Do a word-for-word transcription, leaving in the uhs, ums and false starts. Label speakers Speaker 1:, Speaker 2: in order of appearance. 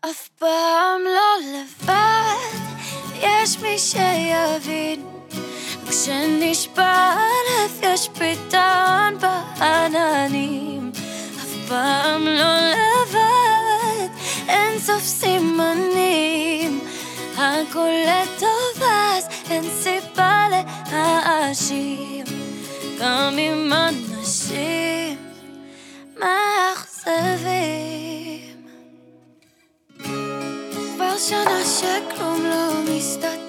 Speaker 1: אף פעם לא לבד, יש מי שיבין, כשנשבע הלב יש פתרון בעננים. אף פעם לא לבד, אין סוף סימנים, הכל לטוב אז אין סיבה להאשים, גם אם אנשים מאכזבים. כבר שנה שכלום לא מסתדר,